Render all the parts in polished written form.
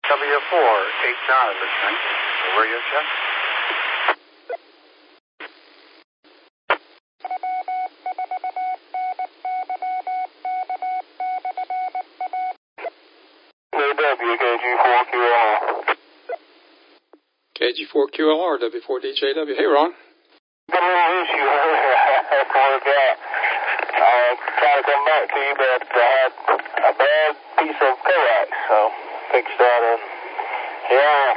W489 listening. Over your check. KG4QLR, W4DJW. Hey, Ron. Got a little issue earlier. That's where we got. Trying to come back to you, but I had a bad piece of coax, so fixed that and yeah.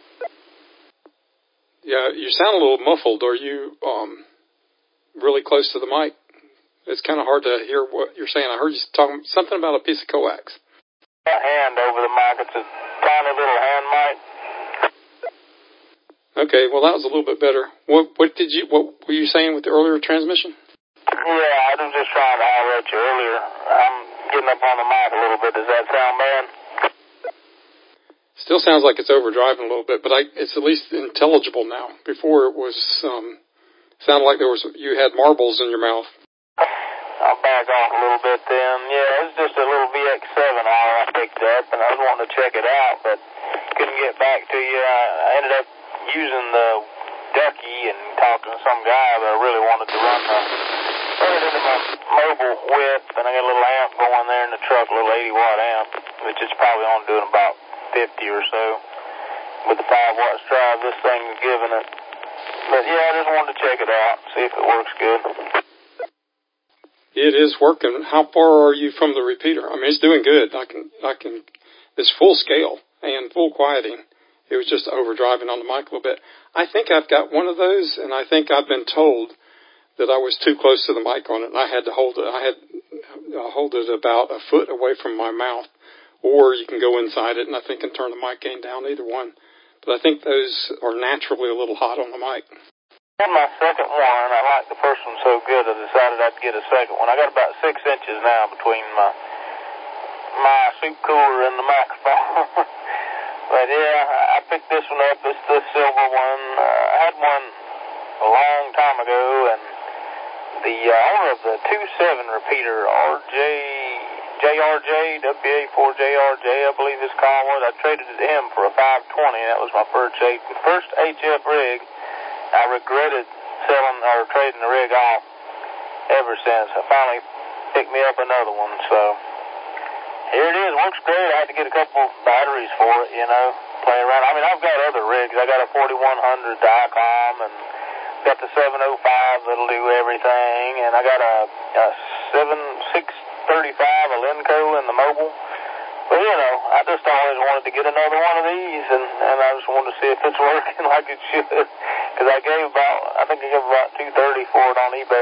Yeah, you sound a little muffled. Are you really close to the mic? It's kind of hard to hear what you're saying. I heard you talking something about a piece of coax. A hand over the mic. It's a tiny little hand mic. Okay, well that was a little bit better. What were you saying with the earlier transmission? Yeah, I was just trying to holler at you earlier. I'm getting up on the mic a little bit. Does that sound bad? Still sounds like it's overdriving a little bit, but it's at least intelligible now. Before it was sounded like you had marbles in your mouth. I'll back off a little bit then. Yeah, it's just a little VX7R I picked up, and I was wanting to check it out, but couldn't get back to you. I ended up using the Ducky and talking to some guy, but I really wanted to run it into my mobile whip, and I got a little amp going there in the truck, a little 80-watt amp, which is probably only doing about 50 or so. With the 5-watt drive, this thing is giving it. But yeah, I just wanted to check it out, see if it works good. It is working. How far are you from the repeater? I mean, it's doing good. I can. It's full scale and full quieting. It was just overdriving on the mic a little bit. I think I've got one of those, and I think I've been told that I was too close to the mic on it, and I had to hold it. I had hold it about a foot away from my mouth, or you can go inside it, and I think and turn the mic gain down, either one. But I think those are naturally a little hot on the mic. In my second one, I liked the first one so good, I decided I'd get a second one. I got about 6 inches now between my soup cooler and the microphone. But yeah, I picked this one up. It's the silver one. I had one a long time ago, and the owner of the 2.7 repeater, JRJ, WA4JRJ, I believe his call was, I traded it to him for a 520. That was my first HF rig. I regretted selling or trading the rig off ever since. I finally picked me up another one, so here it is. Works great. I had to get a couple batteries for it, play around. I mean, I've got other rigs. I got a 4100 Diacom and got the 705 that'll do everything, and I got a 635 Alenco in the mobile. But, I just always wanted to get another one of these, and I just wanted to see if it's working like it should. Because I gave about 230 for it on eBay.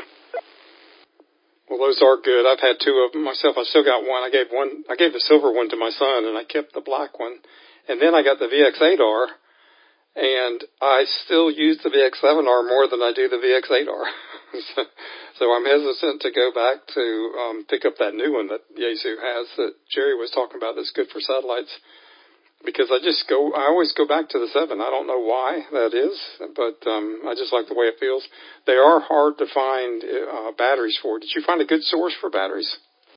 Well, those are good. I've had 2 of them myself. I still got one. I gave the silver one to my son, and I kept the black one. And then I got the VX8R, and I still use the VX7R more than I do the VX8R. So I'm hesitant to go back to pick up that new one that Yaesu has that Jerry was talking about that's good for satellites, because I always go back to the 7. I don't know why that is, but I just like the way it feels. They are hard to find batteries for. Did you find a good source for batteries?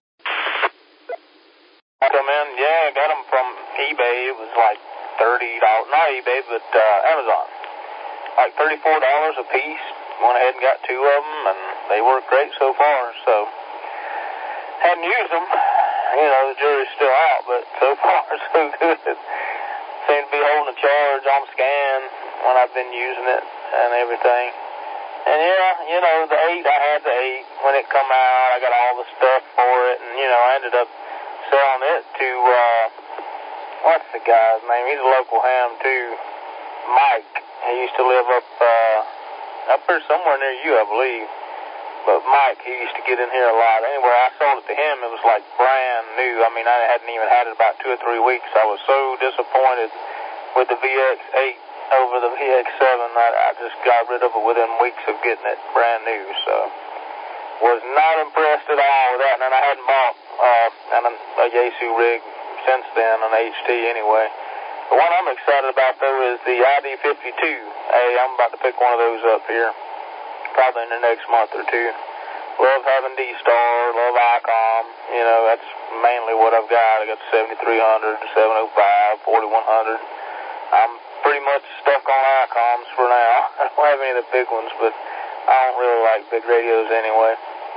I got them from eBay. It was like $30, not eBay, but Amazon. Like $34 a piece. Went ahead and got 2 of them, and they work great so far. So, hadn't used them. The jury's still out, but so far so good. Seem to be holding a charge on scan when I've been using it and everything. And the 8, I had the 8 when it come out. I got all the stuff for it, and I ended up selling it to what's the guy's name? He's a local ham too, Mike. He used to live up here somewhere near you, I believe. But Mike, he used to get in here a lot. Anyway, I sold it to him. It was like brand new. I mean, I hadn't even had it about 2 or 3 weeks. I was so disappointed with the VX8 over the VX7 that I just got rid of it within weeks of getting it brand new. So, was not impressed at all with that. And I hadn't bought a Yaesu rig since then, an HT anyway. The one I'm excited about, though, is the ID52. I'm about to pick one of those up here, probably in the next month or 2. love having D-Star, love ICOM. You know, that's mainly what I've got. I got the 7300, the 705, 4100. I'm pretty much stuck on ICOMs for now. I don't have any of the big ones, but I don't really like big radios anyway.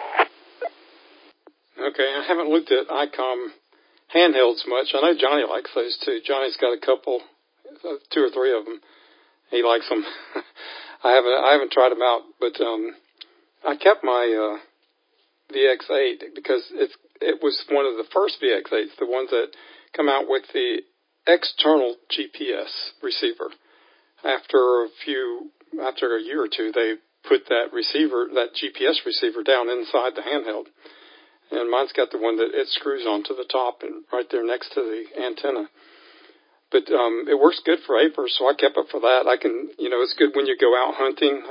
Okay, I haven't looked at ICOM handhelds much. I know Johnny likes those too. Johnny's got a couple, 2 or 3 of them. He likes them. I haven't tried them out, but I kept my VX8 because it was one of the first VX8s, the ones that come out with the external GPS receiver. After a year or two, they put that GPS receiver down inside the handheld. And mine's got the one that it screws onto the top and right there next to the antenna. But it works good for APRS, so I kept it for that. I can, it's good when you go out hunting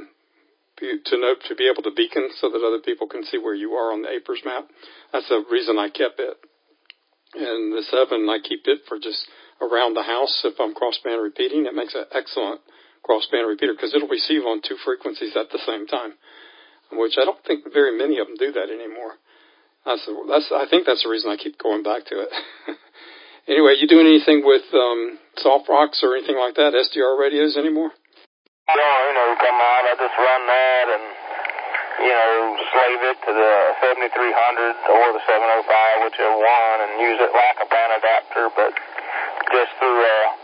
to be able to beacon so that other people can see where you are on the APRS map. That's the reason I kept it. And the 7, I keep it for just around the house if I'm crossband repeating. It makes an excellent crossband repeater because it'll receive on 2 frequencies at the same time, which I don't think very many of them do that anymore. I think that's the reason I keep going back to it. Anyway, you doing anything with soft rocks or anything like that, SDR radios anymore? No, come on, I just run that and, slave it to the 7300 or the 705, whichever one, and use it like a band adapter, but just through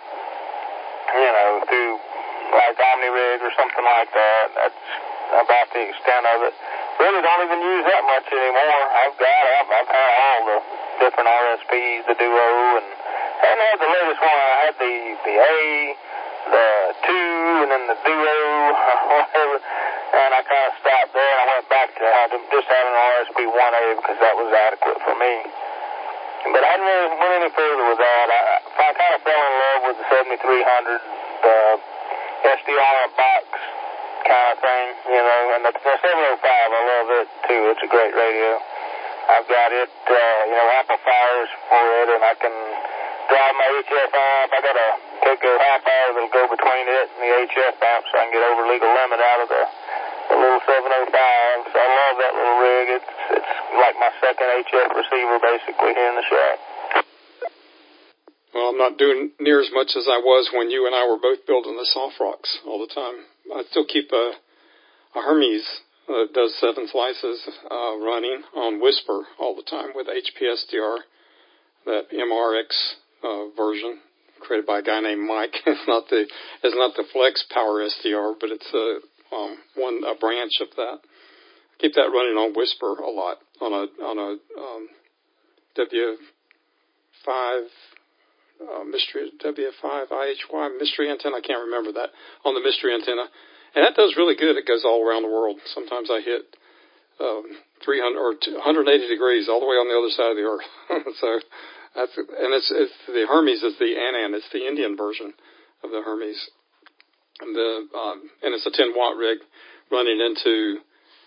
like OmniRig or something like that. That's about the extent of it. Really don't even use that much anymore. I've had all the different RSPs, the Duo, and I hadn't had the latest one. I had the A, the 2, and then the Duo, whatever, and I kind of stopped there, and I went back to just having an RSP 1A because that was adequate for me. But I hadn't really went any further with that. I kind of fell in love with the 7300, the SDR box kind of thing, and the 705, I love it too. It's a great radio. I've got it, amplifiers for it, and I can drive my HF amp. I got a Keiko half hour that'll go between it and the HF amp so I can get over legal limit out of the little 705. So I love that little rig. It's like my second HF receiver basically here in the shack. Well, I'm not doing near as much as I was when you and I were both building the soft rocks all the time. I still keep a Hermes that does 7 slices running on Whisper all the time with HPSDR, that MRX version created by a guy named Mike. It's not the Flex Power SDR, but it's a branch of that. I keep that running on Whisper a lot on a W5 mystery W5 IHY mystery antenna. I can't remember that on the mystery antenna. And that does really good. It goes all around the world. Sometimes I hit 300 or 180 degrees all the way on the other side of the earth. So it's the Hermes is the Anand. It's the Indian version of the Hermes. And it's a 10-watt rig running into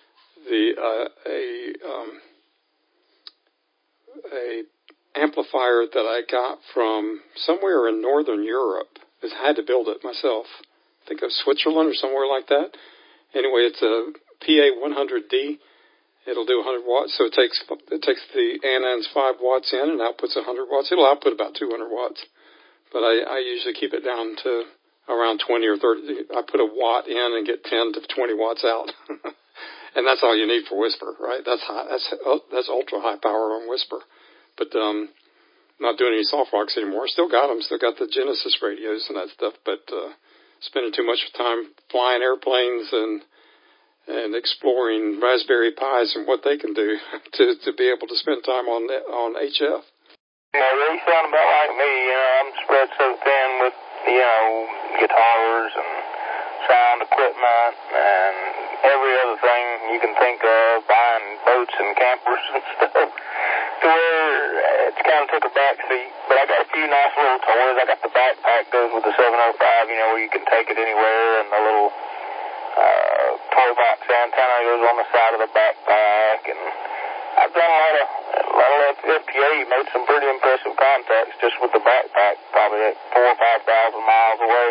a amplifier that I got from somewhere in Northern Europe. I had to build it myself. I think of Switzerland or somewhere like that. Anyway, it's a PA100D. It'll do 100 watts. So it takes the Anand's 5 watts in and outputs 100 watts. It'll output about 200 watts. But I usually keep it down to around 20 or 30. I put a watt in and get 10 to 20 watts out. And that's all you need for Whisper, right? That's ultra high power on Whisper. But not doing any soft rocks anymore. Still got them. Still got the Genesis radios and that stuff. But spending too much time flying airplanes and exploring Raspberry Pis and what they can do to be able to spend time on HF. You sound about like me. I'm spread so thin with guitars and sound equipment and every other thing you can think of, buying boats and campers and stuff, to where it's kind of took a back seat. But I got a few nice little toys. I got the backpack goes with the 705, where you can take it anywhere, and the little toy box antenna goes on the side of the backpack. And I've done a lot of FPA, made some pretty impressive contacts just with the backpack, probably at 4,000 or 5,000 miles away.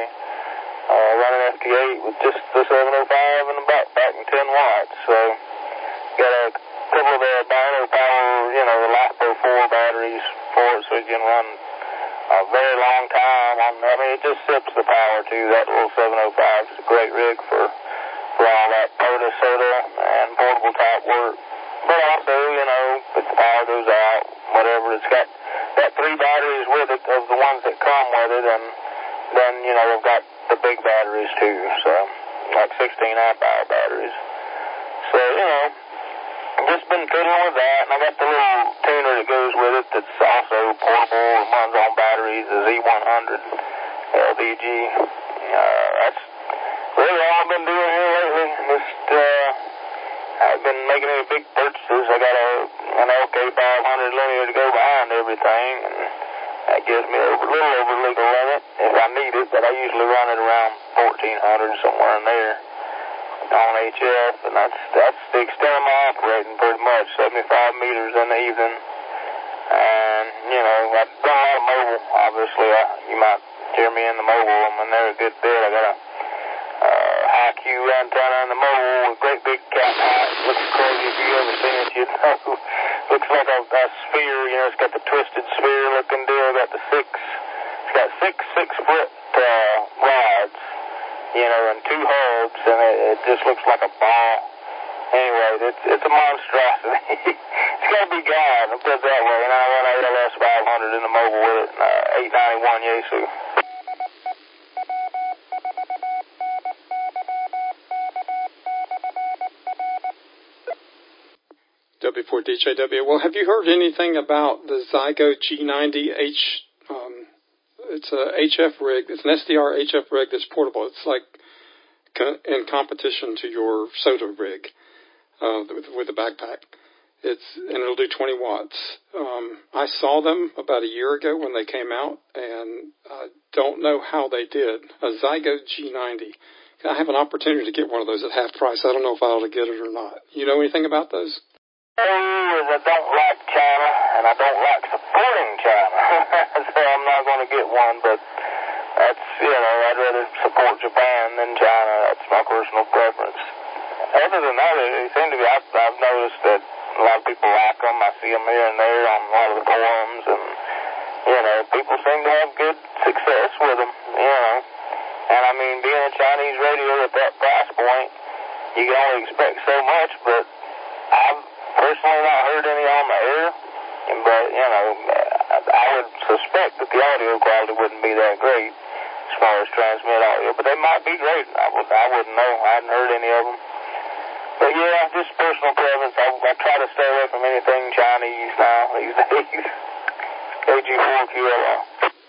Running FT8 with just the 705 and the backpack and 10 watts. So, got a couple of the Dino Power, you know, the LiPo 4 batteries for it, so you can run a very long time. I mean, it just sips the power, too. That little 705 is a great rig for all that POTA, SOTA, and portable type work. But also, you know, if the power goes out, whatever, it's got 3 batteries with it of the ones that come with it, and then, you know, they've got the big batteries, too, so like 16 amp hour batteries. So, you know, I've just been fiddling with that, and I got the little tuner that goes with it that's also portable and runs on batteries, the Z100 LDG. That's really all I've been doing here lately. Just, I've been making any big purchases. I got an LK500 linear to go behind everything, and that gives me a little over legal limit if I need it, but I usually run it around 1400, somewhere in there on HF, and that's the extent of my operating pretty much, 75 meters in the evening. And, you know, I've done a lot of mobile, obviously. You might hear me in the mobile, and they're a good bit. I got a high Q antenna in the mobile with great big cap height. Looks crazy. If you ever seen it, you'd know. Looks like a sphere, you know, it's got the twisted sphere looking deal. It's got six foot rods, you know, and 2 hubs, and it just looks like a ball. Anyway, it's a monstrosity. It's got to be God, I'll put it that way. And I run ALS 500 in the mobile with it, 891 Yaesu. W4DJW. Well, have you heard anything about the Zygo G90H? It's a HF rig. It's an SDR HF rig that's portable. It's like in competition to your SOTA rig with a backpack. And it'll do 20 watts. I saw them about a year ago when they came out, and I don't know how they did. A Zygo G90. I have an opportunity to get one of those at half price. I don't know if I ought to get it or not. You know anything about those? I don't like China, and I don't like supporting China, so I'm not going to get one, but that's, you know, I'd rather support Japan than China. That's my personal preference. Other than that, they seem to be, I've noticed that a lot of people like them. I see them here and there on a lot of the forums, and, you know, people seem to have good success with them, you know. And, I mean, being a Chinese radio at that price point, you can only expect so much, but I've personally not heard any on the air, but, you know, I would suspect that the audio quality wouldn't be that great as far as transmit audio, but they might be great. I wouldn't know. I hadn't heard any of them. But, yeah, just personal preference. I try to stay away from anything Chinese now these days. AG4QLR.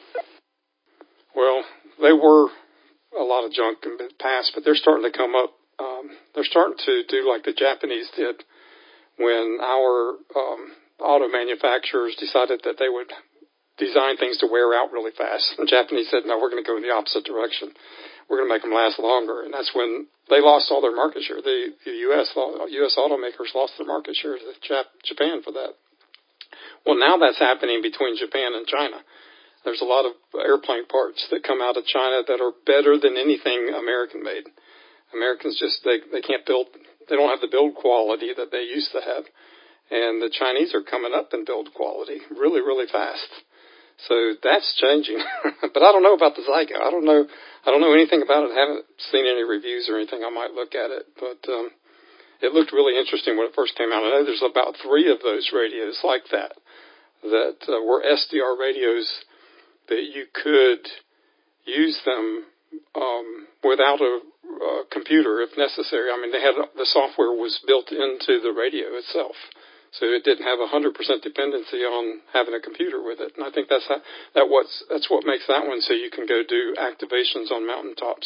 Well, they were a lot of junk in the past, but they're starting to come up. They're starting to do like the Japanese did when our auto manufacturers decided that they would design things to wear out really fast. The Japanese said, no, we're going to go in the opposite direction. We're going to make them last longer. And that's when they lost all their market share. The U.S. automakers lost their market share to Japan for that. Well, now that's happening between Japan and China. There's a lot of airplane parts that come out of China that are better than anything American made. Americans just, they can't build, they don't have the build quality that they used to have. And the Chinese are coming up in build quality really, really fast. So that's changing. But I don't know about the Zygo. I don't know anything about it. I haven't seen any reviews or anything. I might look at it. But it looked really interesting when it first came out. I know there's about 3 of those radios like that were SDR radios that you could use them without a computer if necessary. I mean, the software was built into the radio itself, so it didn't have 100% dependency on having a computer with it. And I think that's what makes that one so you can go do activations on mountaintops,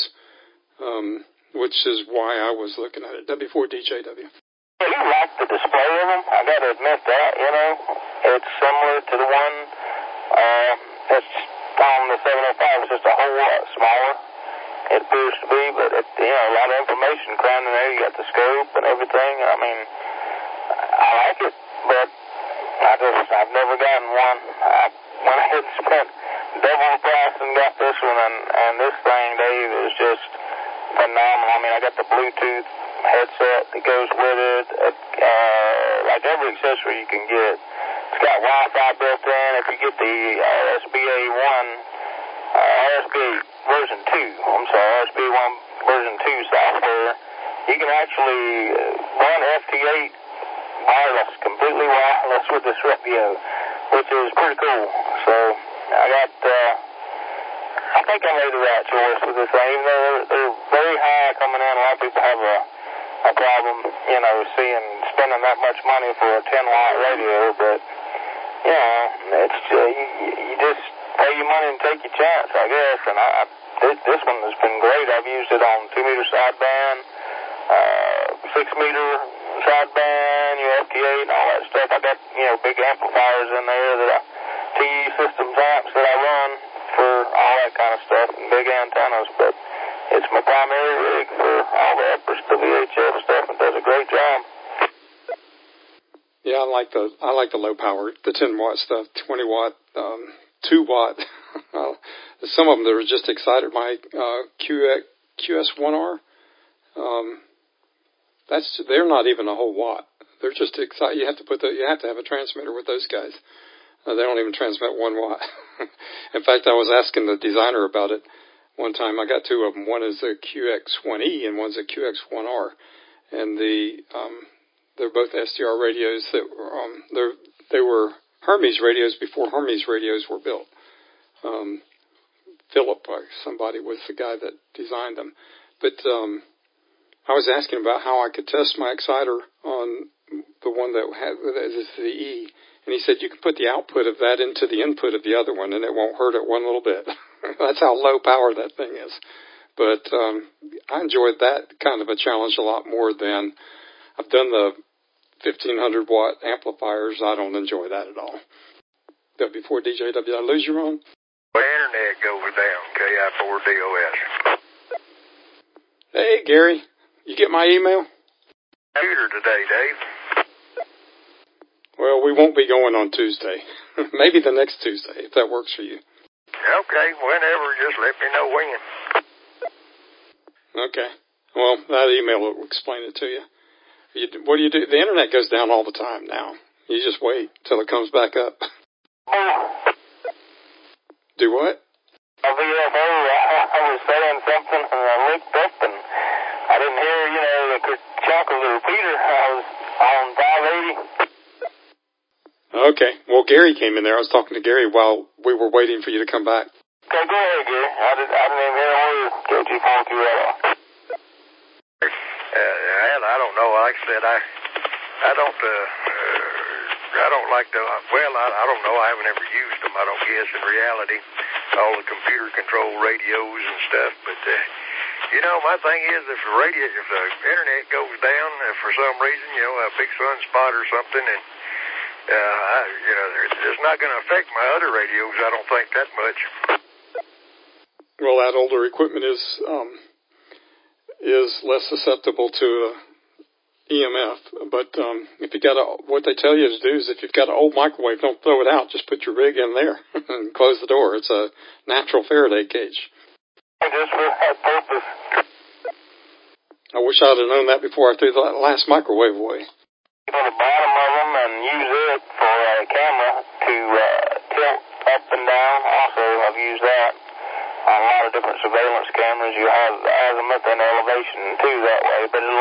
which is why I was looking at it. W4DJW. You like the display of them. I got to admit that. You know, it's similar to the one that's on the 705. It's just a whole lot smaller. It appears to be, but you know, a lot of information crammed in there. You got the scope and everything. I mean, I like it, but I've never gotten one. I went ahead and spent double the price and got this one, and this thing, Dave, is just phenomenal. I mean, I got the Bluetooth headset that goes with it, like every accessory you can get. It's got Wi-Fi built in. If you get the RSBA version 1 version 2 software, you can actually run FT8 wireless, completely wireless with this radio, which is pretty cool. So I think I made the right choice with this thing. They're very high coming in. A lot of people have a problem, spending that much money for a 10-watt radio, but, it's you just pay your money and take your chance, I guess. And this one has been great. I've used it on 2-meter sideband, 6-meter sideband, FT8 and all that stuff. I got, big amplifiers in there TE Systems amps that I run for all that kind of stuff and big antennas, but it's my primary rig for all the efforts, the VHF stuff, and does a great job. Yeah, I like the low power, the 10-watt stuff, 20-watt, 2-watt. Some of them that are just excited. My QS1R, they're not even a whole watt. They're just excited. You have to have a transmitter with those guys. They don't even transmit 1 watt. In fact, I was asking the designer about it one time. I got 2 of them. One is a QX1E and one's a QX1R, and they're both SDR radios that they were Hermes radios before Hermes radios were built. Philip, somebody was the guy that designed them. But I was asking about how I could test my exciter on the one that is the E, and he said you can put the output of that into the input of the other one, and it won't hurt it one little bit. That's how low power that thing is. But I enjoyed that kind of a challenge a lot more than I've done the 1500 watt amplifiers. I don't enjoy that at all. W4DJW, did I lose you, Ron? The internet goes down, KI4DOS. Hey, Gary, you get my email? Computer today, Dave. Well, we won't be going on Tuesday. Maybe the next Tuesday, if that works for you. Okay, whenever, just let me know when. Okay. Well, that email will explain it to you. What do you do? The internet goes down all the time now. You just wait till it comes back up. Do what? A VFO, I was saying something and I looked up and I didn't hear, the chunk of the repeater. I was on 580. Okay. Well, Gary came in there. I was talking to Gary while we were waiting for you to come back. Okay, go ahead, Gary. I didn't even hear a word. KG4Q at all. I don't know. Like I said, I don't like I don't know. I haven't ever used them. I don't guess in reality, all the computer controlled radios and stuff. But, my thing is if the internet goes down for some reason, a big sunspot or something, and, it's not going to affect my other radios, I don't think that much. Well, that older equipment is less susceptible to EMF, but if you got what they tell you to do is if you've got an old microwave, don't throw it out. Just put your rig in there and close the door. It's a natural Faraday cage. Just for that purpose. I wish I'd have known that before I threw the last microwave away. On the bottom of them and use it for a camera to tilt up and down. Also, I've used that on a lot of different surveillance cameras. You have azimuth and elevation too that way, but it'll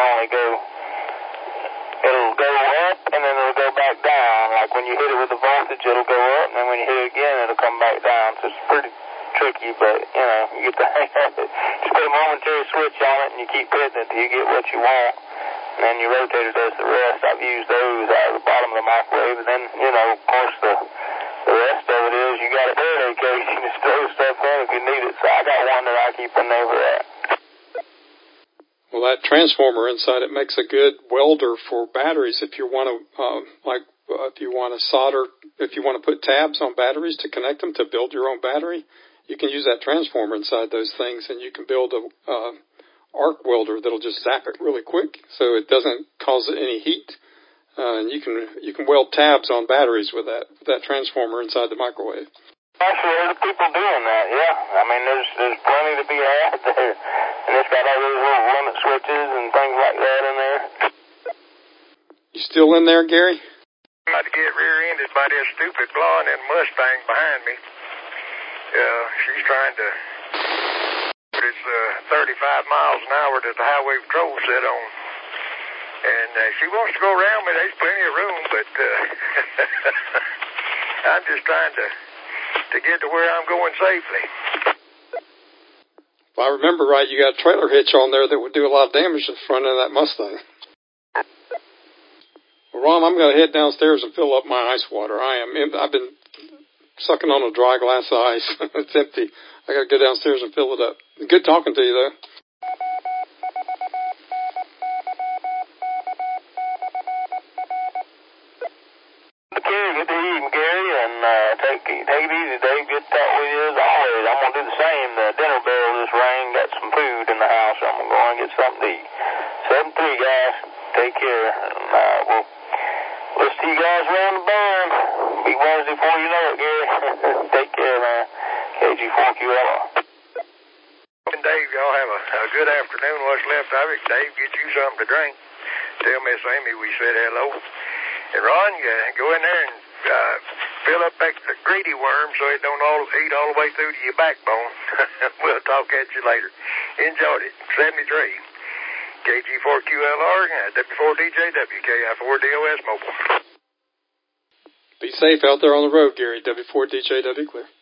go up and then it'll go back down. Like when you hit it with the voltage, it'll go up, and then when you hit it again, it'll come back down. So it's pretty tricky, but, you get the hang of it. Just put a momentary switch on it, and you keep hitting it till you get what you want, and then your rotator does the rest. I've used those out of the bottom of the microwave, and then, of course, the rest of it is you got a Faraday cage, you just throw stuff in if you need it. So I got one that I keep in there for that. Well, that transformer inside it makes a good welder for batteries if you want to, if you want to solder, if you want to put tabs on batteries to connect them to build your own battery, you can use that transformer inside those things, and you can build a arc welder that'll just zap it really quick so it doesn't cause any heat. And you can weld tabs on batteries with that transformer inside the microwave. Actually, there's people doing that, yeah. I mean, there's plenty to be had there. And it's got all those little limit switches and things like that in still in there, Gary? I'm about to get rear-ended by this stupid blonde and Mustang behind me. She's trying to... It's 35 miles an hour that the highway patrol set on. And she wants to go around me. There's plenty of room, but I'm just trying to get to where I'm going safely. If I remember right, you got a trailer hitch on there that would do a lot of damage to the front end of that Mustang. Well, Ron, I'm going to head downstairs and fill up my ice water. I've been sucking on a dry glass of ice. It's empty. I got to go downstairs and fill it up. Good talking to you, though. Good to evening, Gary, and take it easy, Dave. Good to talk with you as always. I'm going to do the same. The dinner bell just rang. Got some food in the house. I'm going to go and get something to eat. 7-3, guys. Take care. And we'll see you guys around the bend. Be Wednesday before you know it, Gary. Take care, man. KG4QLR. And Dave, y'all have a good afternoon. What's left of it? Dave, get you something to drink. Tell Miss Amy we said hello. And Ron, you go in there and fill up that greedy worm so it don't eat all the way through to your backbone. We'll talk at you later. Enjoyed it. 73. KG4QLR, W4DJW, KI4DOS Mobile. Be safe out there on the road, Gary. W4DJW clear.